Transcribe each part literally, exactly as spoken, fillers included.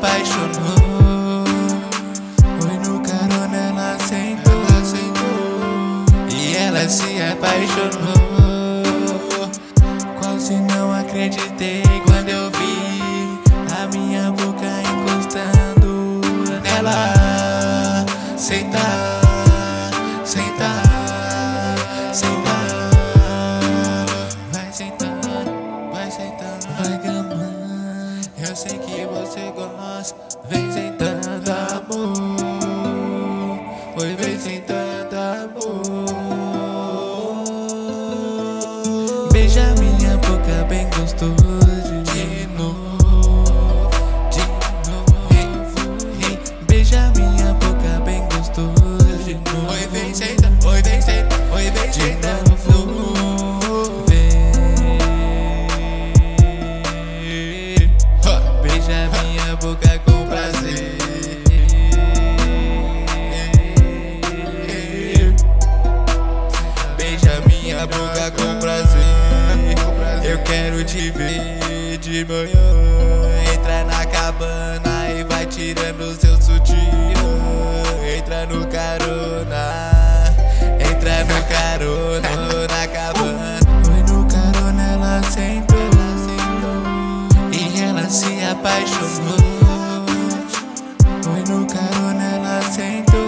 apaixonou. Foi no carona, ela sentou, ela sentou. E ela se apaixonou. Quase não acreditei quando eu vi a minha boca encostando nela. Sentar, sentar, sentar. Vai sentando, vai sentando, vai gamando. Eu sei que você gosta. Vem sentando, amor. Oi, vem sentando, amor. Beija minha boca bem gostoso de novo, de novo. Hey, beija minha boca bem gostoso de novo. Oi, vem sentando, oi, vem sentando, oi, vem sentando. Beija minha boca com prazer. Beija minha boca com prazer. Eu quero te ver de manhã. Entra na cabana e vai tirando seu sutiã. Entra no carona, entra no carona, na cabana. Foi no carona, ela sentou, ela sentou. E ela se apaixonou. Foi no carona, ela sentou.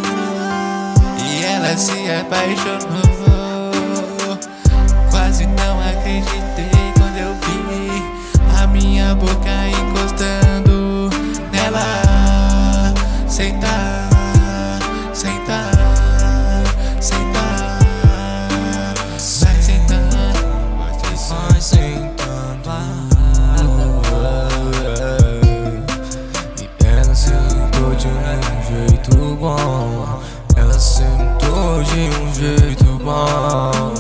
E ela se apaixonou. Quase não acreditei quando eu vi a minha boca encostando nela. Sentar, sentar, sentar. Vai sentando, vai sentando. E ela sentou de um jeito bom. Ela sentou de um jeito bom.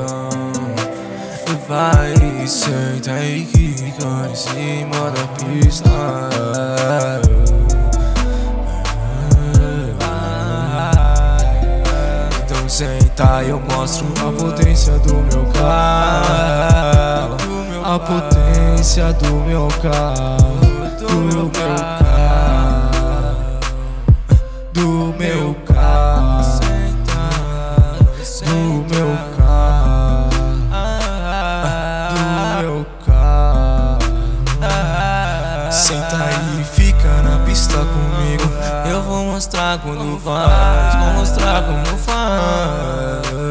E vai, senta e quica em cima da pista. Então senta e eu mostro a potência do meu carro. A potência do meu carro. Do meu carro. Do meu carro. Do meu carro. Do meu carro. Senta aí e fica na pista comigo. Eu vou mostrar quando faz. Vou mostrar como faz.